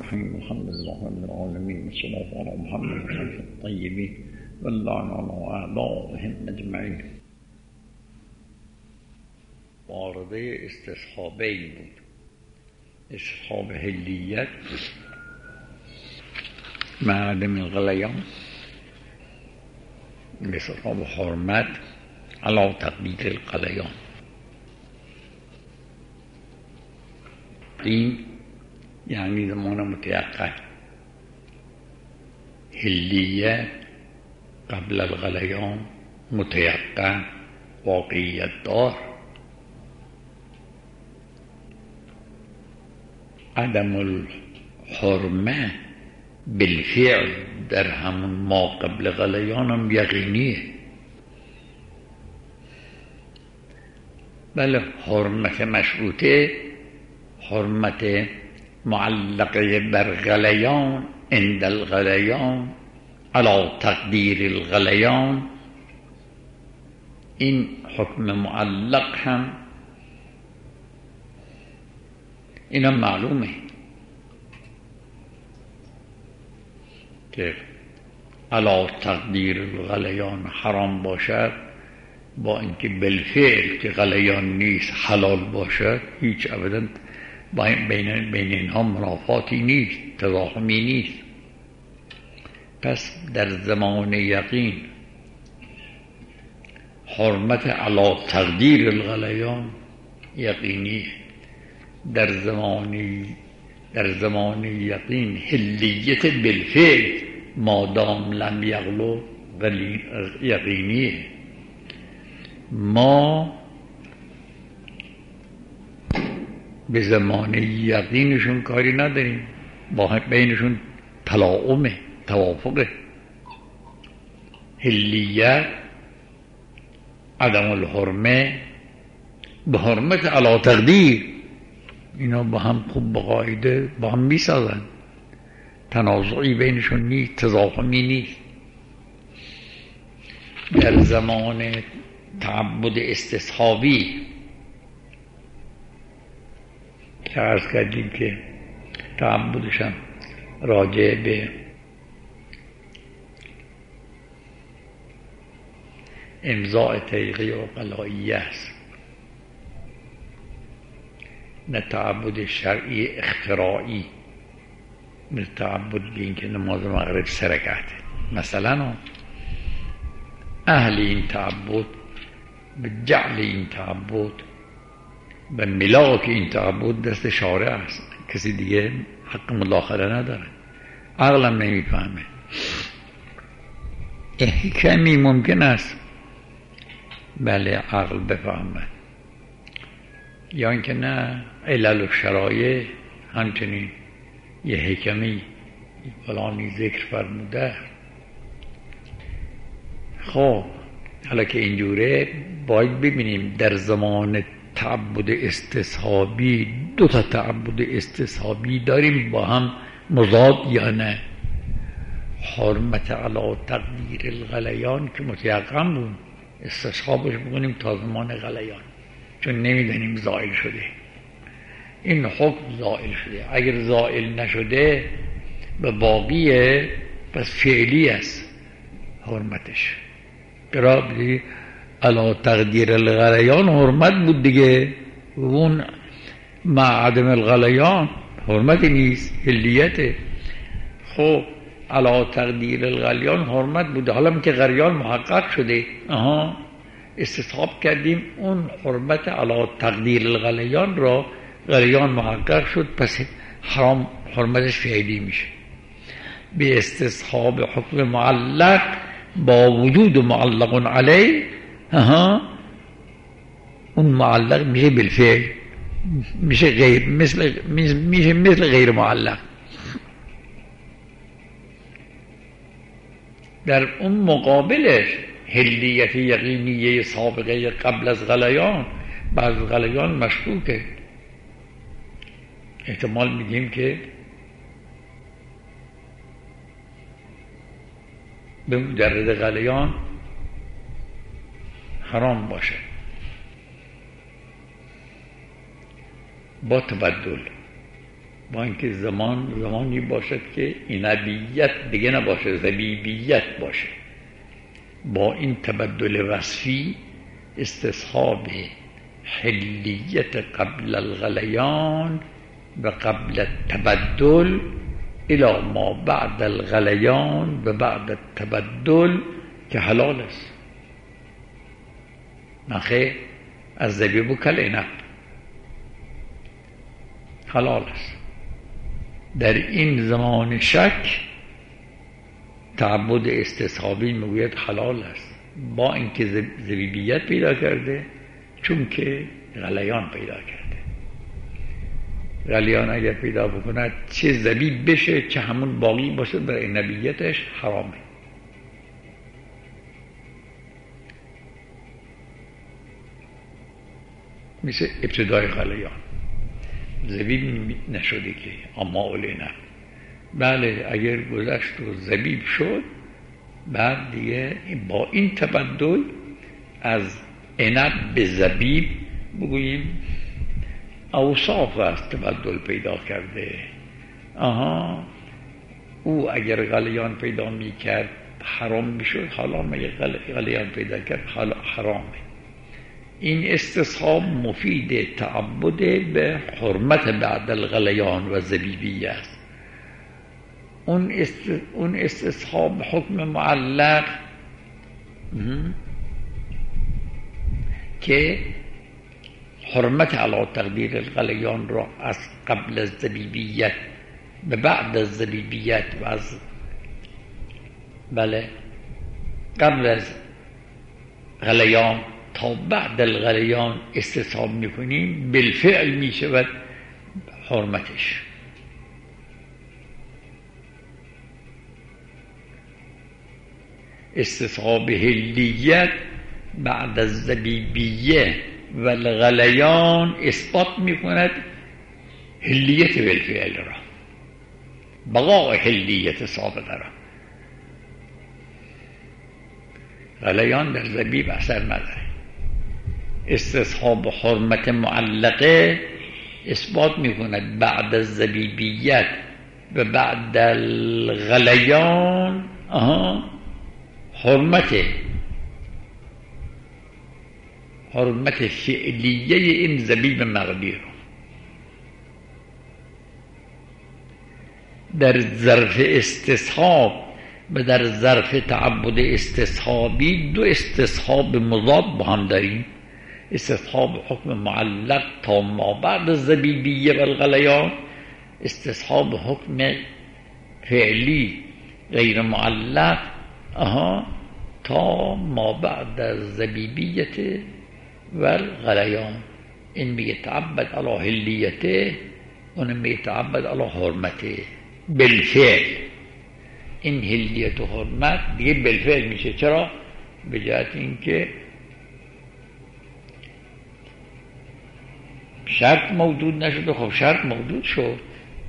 الرحيم الحمد لله رب العالمين والصلاة على محمد وعلى الطيبين واللعن على أعدائهم أجمعين. وارده استصحابی بود، استصحاب حلیت مع عدم الغلیان، استصحاب حرمت علی تقدیر الغلیان. این یعنی زمان متیقن، حلیت قبل الغلیان متیقن واقعیت دار. عدم الحرمه بالفعل در همون ما قبل غلیان هم یقینیه. بله حرمت مشروطه، حرمت معلقه بر غلیان عند الغلیان علی تقدیر الغلیان، این حکم معلق هم اینا معلومه که علی تقدیر الغلیان حرام باشد، با اینکه بالفعل که غلیان نیست حلال باشد، هیچ ابدا بین اینها منافاتی نیست، تضاهمی نیست. پس در زمان یقین حرمت علی تقدیر الغلیان یقینی، در زمان یقین حلیت بالفعل مادام لم یغلو یقینیه. ما به زمان یقینشون کاری نداریم، با بینشون تلاعمه، توافقه. حلیت عدم الحرمه به حرمت علی تقدیر، اینا با هم خوب به قاعده با هم میسازن، تنازعی بینشون نیست، تضاهمی نیست. در زمان تعبد استصحابی که عرض کردیم که تعبدش هم راجع به امضاء طریقه عقلائیه است، نه تعبد شرعی اختراعی، نه تعبد به این که نماز مغرب 3 رکعته. مثلا اهل این تعبد به جعل این تعبد به ملاک این تعبد دست شارع است، کسی دیگه حق مداخله نداره، عقلم نمیفهمه. کمی ممکن است بله عقل بفهمه، یا اینکه نه علل و شرایع همچنین یه حکمی فلانی ذکر فرموده. خب حالا که اینجوره باید ببینیم در زمان تعبد استصحابی 2 تعبد استصحابی داریم با هم مضاد یا نه. حرمت علی تقدیر الغلیان که متیقن بود، استصحابش بکنیم تا زمان غلیان، چون نمیدونیم زائل شده. این حکم زائل شده، اگر زائل نشده به باقیه، پس فعلی است حرمتش. برای بدی علی تقدیر الغلیان حرمت بود دیگه، اون مع عدم الغلیان حرمت نیست، حلیته. خب علی تقدیر الغلیان حرمت بود، حالا که غلیان محقق شده، استصحاب کردیم اون حرمت علی تقدیر الغلیان را، غلیان محقق شد، پس حرام حرمتش فعلی میشه. به استصحاب حکم معلق با وجود معلق علیه، اون معلق میشه بالفعل، میشه غیر مثل غیر معلق. در اون مقابلش حلیت یقینیه سابقه قبل از غلیان بعد از غلیان مشکوکه. احتمال میدیم که به مجرد غلیان حرام باشه، با تبدل با اینکه زمانی باشد که عنبیت دیگه نباشه، زبیبیت باشه. با این تبدل وصفی استصحاب حلیت قبل الغلیان و قبل التبدل الى ما بعد الغلیان و بعد التبدل که حلال است. نخیر از زبیب و کالعنب حلال است. در این زمان شک تعبد استصحابی میگوید حلال است، با اینکه زبیبیت پیدا کرده، چون که غلیان پیدا کرده. غلیان اگر پیدا بکند چه زبیب بشه چه همون باقی باشه در عنبیتش حرامه. مثل ابتدای غلیان زبیب نشده که اما العنب. بله اگر گذشت و زبیب شد، بعد دیگه با این تبدل از عنب به زبیب بگوییم اوصاف است تبدل پیدا کرده. او اگر غلیان پیدا می کرد حرام می شد، حالا مگه غلیان پیدا کرد حرامه. این استصحاب مفید تعبد به حرمت بعد الغلیان و زبیبیه است. اون استصحاب حکم معلق که حرمت علی تقدیر الغلیان را از قبل از زبیبیت به بعد از زبیبیت و از قبل از غلیان تا بعد الغلیان استصحاب میکنیم، بالفعل میشود حرمتش. استصحاب حلیت بعد از زبیبیه و الغلیان اثبات میکند حلیت بالفعل را، بقاء حلیت سابقه را. غلیان در زبیب اثر نداره. استصحاب حرمت معلقه اثبات میکند بعد از زبیبیت و بعد الغلیان حرمت فعلیه این زبیب مغلی رو. در ظرف استصحاب و در ظرف تعبد استصحابی دو استصحاب مضاد با هم داریم. استصحاب حکم معلق تا ما بعد الزبیبیه و الغلیان، استصحاب حکم فعلی غیر معلق تا ما بعد الزبیبیه و الغلیان. این میتعبد علی حلیته، اون میتعبد علی حرمته بالفعل. این حلیت و حرمت دیگه بالفعل میشه. چرا؟ به جهت اینکه شرط موجود نشد. خب شرط موجود شد،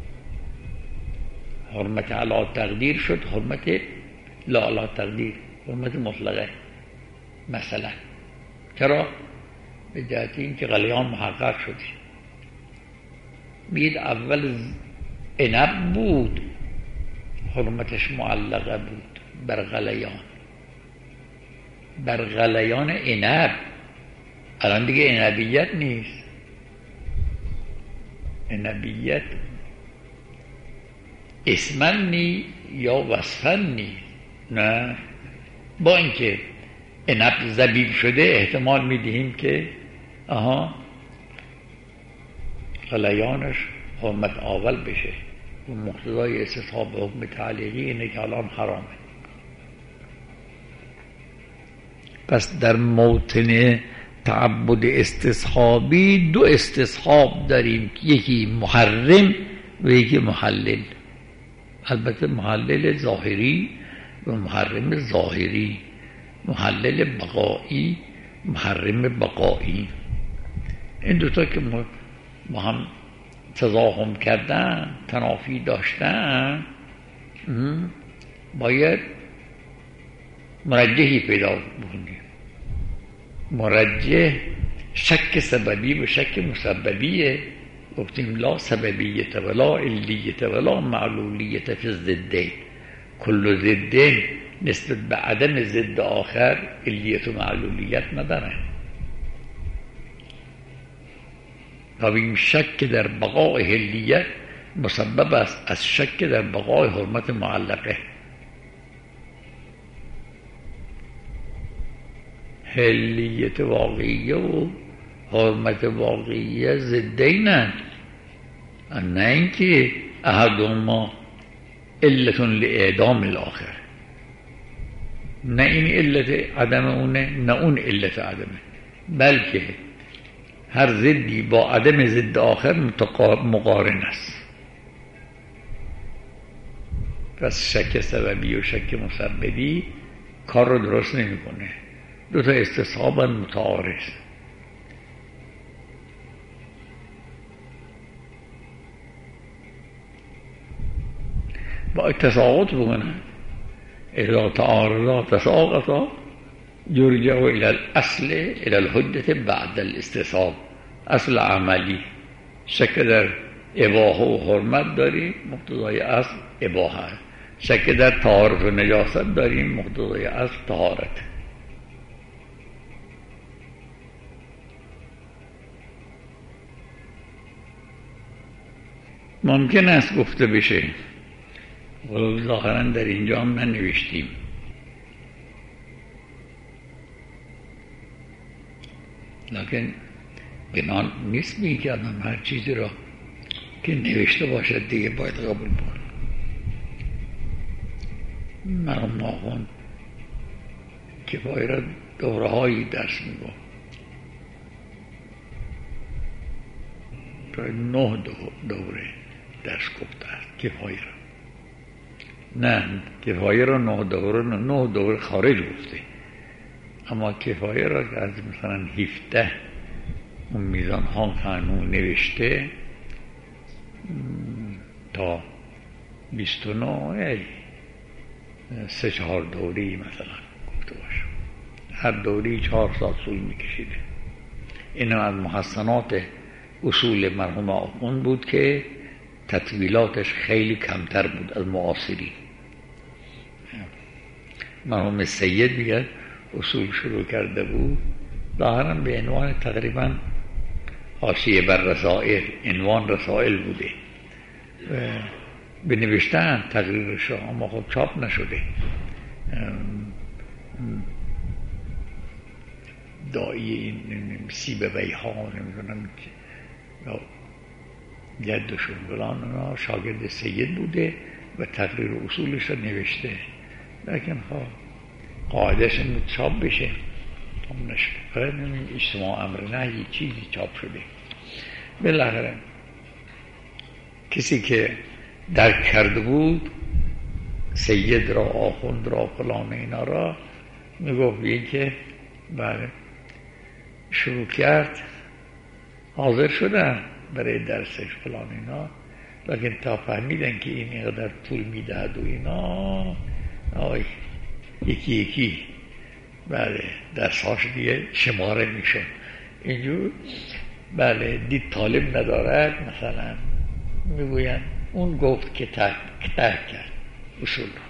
حرمت علی تقدیر شد، حرمت لا علی تقدیر، حرمت مطلقه مثلا. چرا؟ به جهت اینکه غلیان محقق شد. بید اول عنب بود، حرمتش معلقه بود بر غلیان عنب. الان دیگه عنبیت نیست. عنبیت اسمن نی یا وصفن نی. نه، با اینکه عنب زبیب شده احتمال میدهیم که غلیانش حرمت اول بشه و مقتضای استصحاب حکم تعلیقی اینه که الان حرامه. پس در موطن تعبد استصحابی دو استصحاب داریم، یکی محرم و یکی محلل. البته محلل ظاهری و محرم ظاهری، محلل بقایی، محرم بقایی. این دوتا که با هم تضاهم کردن، تنافی داشتن، باید مرجحی پیدا بکنیم. مرجح شک سببی و شک مسببیه. گفتیم لا سببیت ولا علیت ولا معلولیت فی الضدین، کل ضدین نسبت به عدم ضد آخر علیت و معلولیت ندارن. و این شک در بقای حلیت مسبب است از شک در بقای حرمت معلقه. حلیت واقعیه و حرمت واقعیه ضدینن، نه اینکه احدهما علت لاعدام الاخر، نه این علت عدم اونه نه اون علت عدمه، بلکه هر ضدی با عدم ضد آخر مقارن است. پس شک سببی و شک مسببی کار رو درست نمیکنه. دو تا استصحاباً متعارض. با تساقط بکنن. اذا تعارضا تساقطا یرجع الى الاصل الى الحجة بعد الاستصحاب. اصل عملی شک در اباحه و حرمت داریم، مقتضای اصل اباحه. شک در طهارت و نجاست داریم، مقتضای اصل طهارت. ممکن است گفته بشه، ولو ظاهرا در اینجا هم ننوشتیم، لیکن بنا نیست می که آدم هر چیزی را که نوشته باشد دیگه باید قبول کنه. مرحوم آخوند کفایه را دوره هایی درس میگو، تا 9 دوره درس گفته است کفایه را. نه کفایه را 9 دوره خارج گفته، اما کفایه را که از مثلا 17 اون میزان ها قانون نوشته تا 29 3-4 دوری مثلا گفته باشه. هر دوری 4 سال طول میکشیده. این از محسنات اصول مرحوم آخوند بود که تطویلاتش خیلی کمتر بود از معاصرین. مرحوم سید دیگر اصول شروع کرده بود، ظاهراً به عنوان تقریباً حاشیه بر رسائل، عنوان رسائل بوده، بنوشتن تقریرش، اما خب چاپ نشده. دایی این سیب بیها نمیدونم جدشون فلان شاگرد سید بوده و تقریر اصولش رو نوشته، لیکن خب قاعدش چاپ بشه هم نشده. فقط اجتماع امر نهی چیزی چاپ شده. بالاخره کسی که درک کرده بود سید را، آخوند را، فلان اینا را، میگفت این که بله شروع کرد، حاضر شدن برای درسش فلان اینا، لیکن تا فهمیدن که این اینقدر طول میدهد و اینا، یکی یکی بله درساش دیگه شماره میشن اینجور. بله دید طالب ندارد، مثلا میگوین اون گفت که ترک کرد اصول رو.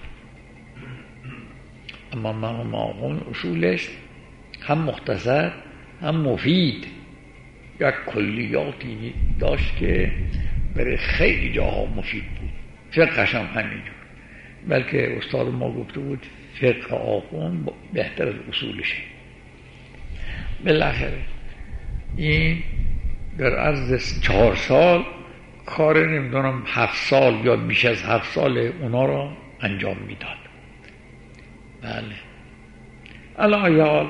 اما مرحوم آخوند اصولش هم مختصر هم مفید، یک کلیاتی داشت که برای خیلی جاها مفید بود. فقهش هم همینجور، بلکه استاد ما گفته بود فقه آخوند بهتر از اصولشه. بالاخره این در عرض 4 سال کار نمیدونم 7 سال یا بیش از 7 سال اونا را انجام میداد. بله علی حال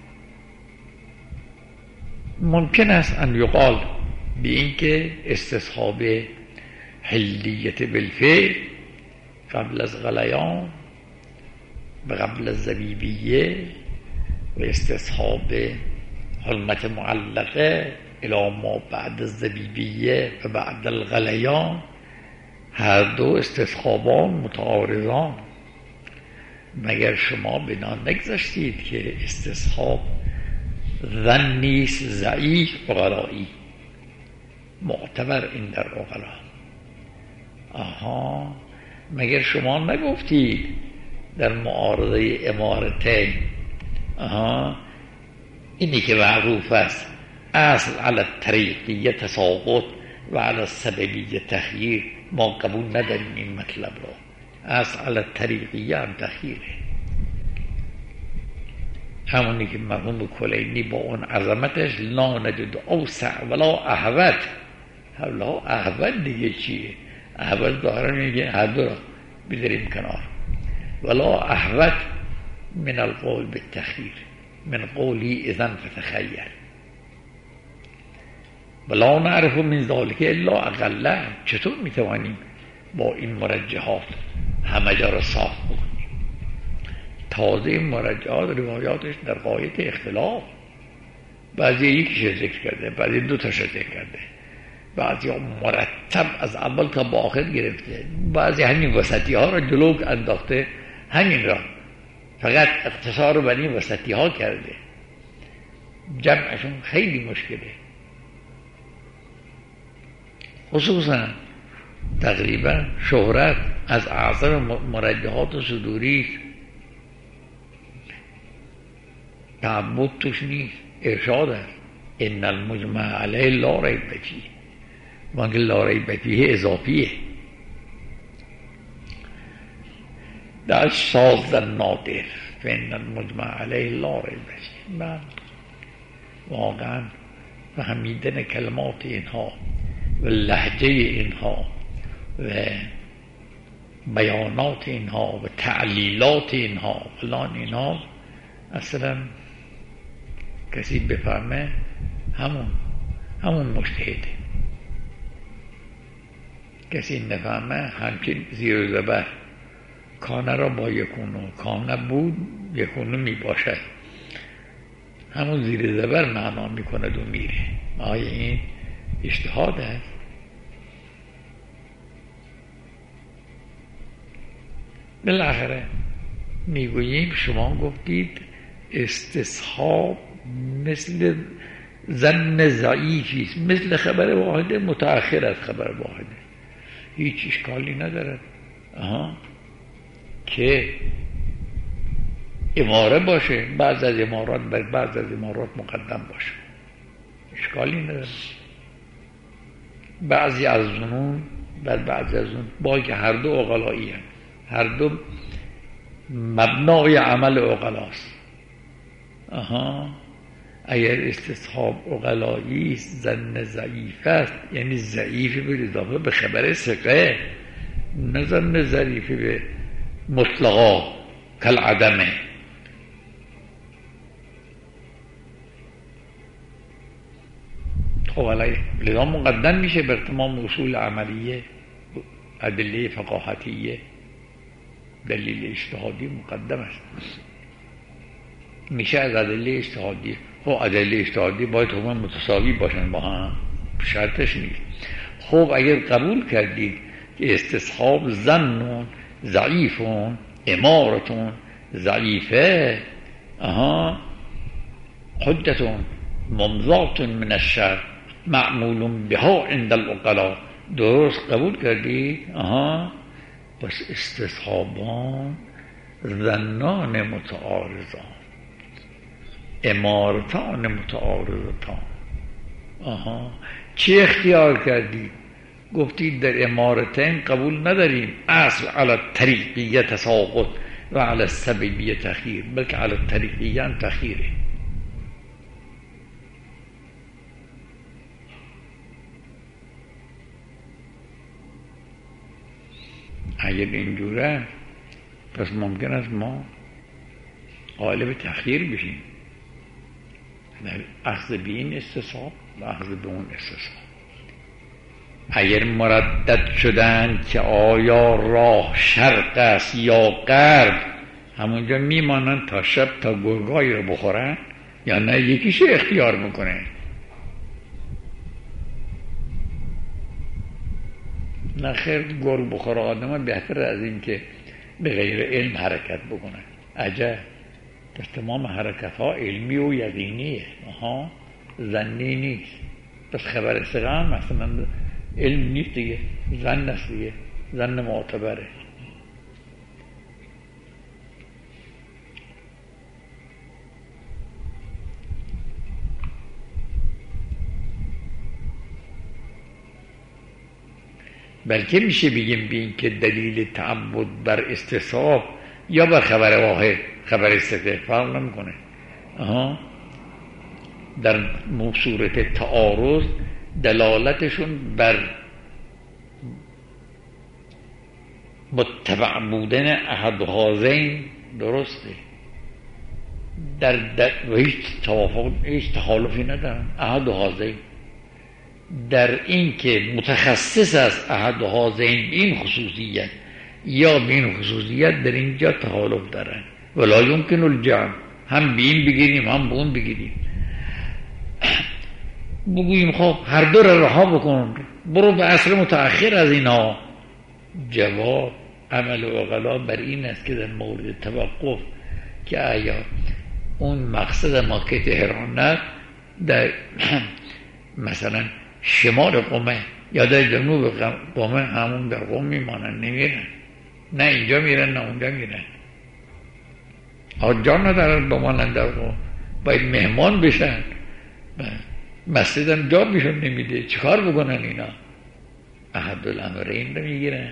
ممکن است ان یقال به این که استصحاب حلیت بالفعل قبل از غلیان و قبل از زبیبیه و استصحاب حرمت معلقه الی ما بعد از زبیبیه و بعد الغلیان، هر دو استصحابان متعارضان. مگر شما بنا نگذاشتید که استصحاب ظنی است ضعیف و غرایی، معتبر این در عقلا. آها، مگر شما نگفتید در معارضه امارتین اینی که معروف است اصل علی الطریقیه تساقط و علی السببیه تخییر، ما قبول نداریم این مطلب رو. اصل علی الطریقیه هم تخییره، همونی که مرحوم کلینی با اون عظمتش لا نجد اوسع ولا احوط. حالا احوط دیگه چیه؟ احوط ظاهرا میگه هر دو را بذاریم کنار. ولا احوط من القول بالتخییر، من قولی اذن فتخیر، ولا نعرف من ذلك الا اقله. چطور میتوانیم با این مرجحات همه جا را صاف بکنیم؟ تازه این مرجحات روایاتش در غایت اختلاف، بعضی یکیش ذکر کرده، بعضی دو تاش ذکر کرده، بعضی مرتب از اول تا با آخر گرفته، بعضی همین وسطی ها را جلو انداخته، همین را فقط اختصار بر این وسطی ها کرده. جمعشون خیلی مشکله، خصوصا تقریبا شهرت از اعظم مرجحات صدوری تعبد توش نیست، ارشاد است. ان المجمع علیه لا ریب فیه، وانکه لا ریب فیه اضافیه. در شاذ النادر فان المجمع علیه لا ریب فیه. من واقعا فهمیدن کلمات اینها و لهجه اینها و بیانات اینها و تعلیلات اینها فلان اینها، اصلا کسی بفهمه همون مجتهده. کسی نفهمه همچین زیر و زبر کانه را با یکونو، کانه بود یکونو می باشد، همون زیر زبر معنا می کند و میره. آیا این اجتهاد است؟ بالاخره میگوییم شما گفتید استصحاب مثل ظن ضعیفی است، مثل خبر واحده، متأخر از خبر واحده، هیچ اشکالی ندارد. که اماره باشه، بعض از امارات بر بعض از امارات مقدم باشه، اشکالی ندارد. بعضی از ظنون بر بعضی از ظنون، با که هر دو عقلایی هم، هر دو مبنای عمل عقلاست. اگر استصحاب عقلایی است، ظن ضعیف است، یعنی ضعیفی به اضافه به خبر ثقه، نه ظن ضعیفی به مطلقا کالعدمه. خب علیه لذا مقدم میشه بر تمام اصول عملیه، ادله فقاهتیه، دلیل اجتهادی مقدم است. میشه از ادله اجتهادی. خب ادله اجتهادی باید همه متساوی باشن با هم، شرطش نیست. خب اگر قبول کردید که استصحاب ظن ضعیفون، امارتون ضعیفه، حجتون ممضاتون من الشر معمول بها عند العقلاء، درست قبول کردید. بس استصحابان ظنان متعارضان، امارتان متعارضتان. چی اختیار کردید؟ گفتید در امارتین قبول نداریم اصل علی الطریقیه تساقط و علی السببیه تخییر، بلکه علی الطریقیه هم تخییره. اگر اینجوره پس ممکن است ما قائل به تخییر بشیم، اخذ به این استصحاب و اخذ به اون استصحاب. اگر مردد شدن که آیا راه شرق است یا غرب، همونجا میمانن تا شب تا گرگایی رو بخورن، یا نه یکیش اختیار میکنه. نه خیر، گرگ بخور آدم بهتر از این که به غیر علم حرکت بکنه. عجب، پس تمام حرکت ها علمی و یقینیه، ظنی نیست. پس خبر ثقه هم مثلا علم نیست دیگه، ظن است دیگه، ظن معتبره. بلکه میشه بگیم به این که دلیل تعبد بر استصحاب یا بر خبر واحد، خبر ثقه فرق نمیکنه. در صورت تعارض دلالتشون بر متبع بودن احد هذین درسته، در هیچ توافق، هیچ تخالفی ندارن. احد هذین در این که متخصص از احد هذین این خصوصیت یا به این خصوصیت در اینجا تخالف دارن. ولا یمکن الجمع، هم به این بگیریم هم به اون بگیریم. بگوییم خب هر دو را رها بکن، برو به عصر متأخر از اینا. جواب عمل عقلا بر این است که در مورد توقف که آیا اون مقصد ما که تهران است در مثلا شمال قم یا در جنوب قم، همون در قم میمانن، نمیرن، نه اینجا میرن نه اونجا میرن. آجا ندارن بمانن در قم، باید مهمان بشن. مسجد هم جا بیشون نمیده، چیکار بکنن اینا؟ احد الامرین رو میگیرن.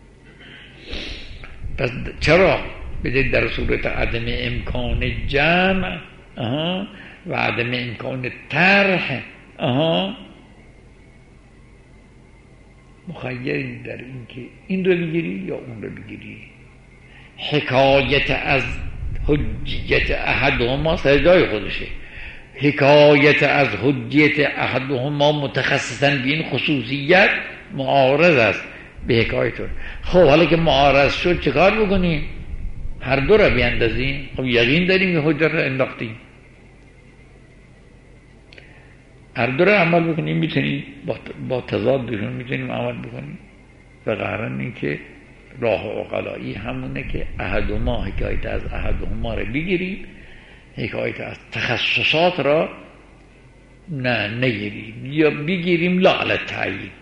پس چرا؟ بده در صورت عدم امکان جمع و عدم امکان طرح مخیری در این که این رو بگیری یا اون رو بگیری. حکایت از حجیت احدهما سر جای خودشه. حکایت از حجیت احدهما متخصصا به این خصوصیت معارض است به حکایتون. خب حالا که معارض شد چه کار بکنیم؟ هر دو را بیندازیم. خب یقین داریم که حجت را انداختیم، هر دو را عمل بکنیم. میتونیم با تضادشون میتونیم عمل بکنیم. و قرارن این که راه عقلایی همونه که احدهما، حکایت از احدهما را بگیریم، حکایت از تخصصات را نگیریم یا بگیریم لا علی التعیین.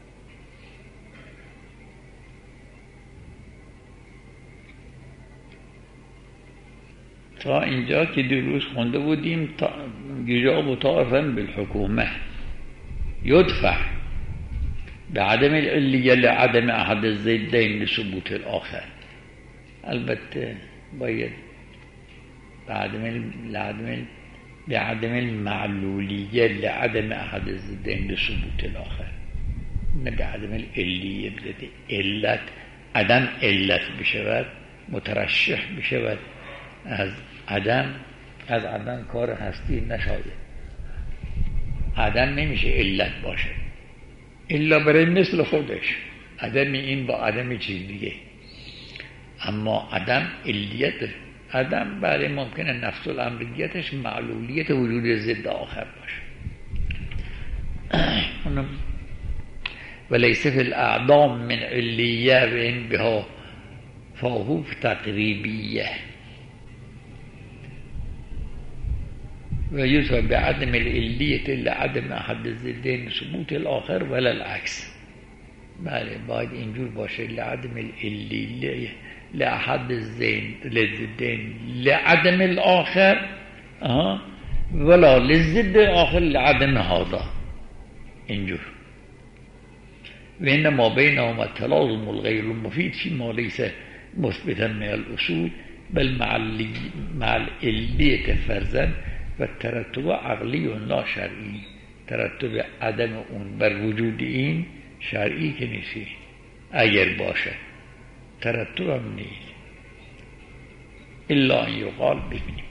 تا اینجا که دیروز خونده بودیم یجاب طائفا بالحکومه یدفع بعدم العلیه لعدم احد الضدین لثبوت الاخر. البته باید بعدم المعلولیه لعدم احد الضدین لثبوت الاخر، نه بعدم العلیه بذات علت، عدم علت بشود، مترشح بشود از عدم کار هستی نشاید. عدم نمیشه علت باشه الا برای مثل خودش. عدم این با عدم چیز دیگه، اما عدم علیت. عدم برای ممکنه نفس الامریتش معلولیت وجود ضد آخر باشه. ولیس فی الاعدام من علیه و این بها فاهو تقریبیه و یوسف بعدم العلیت لعدم احد الضدین ثبوت الاخر ولا العکس. بله باید اینجور باشه، لعدم العلیه لأحد الضدین لعدم الاخر ولا للضد الاخر لعدم هذا، اینجور. و انما بینهما التلازم الغیر المفید فيما ليس مثبتا من الاصول بل مع العلیت فرضا و ترتب عقلی و لا شرعی. ترتب عدم اون بر وجود این شرعی که نیستی، اگر باشه ترتب هم نیست الا ان یقال ببینیم.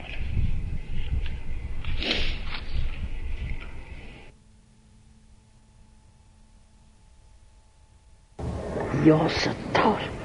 یا ستار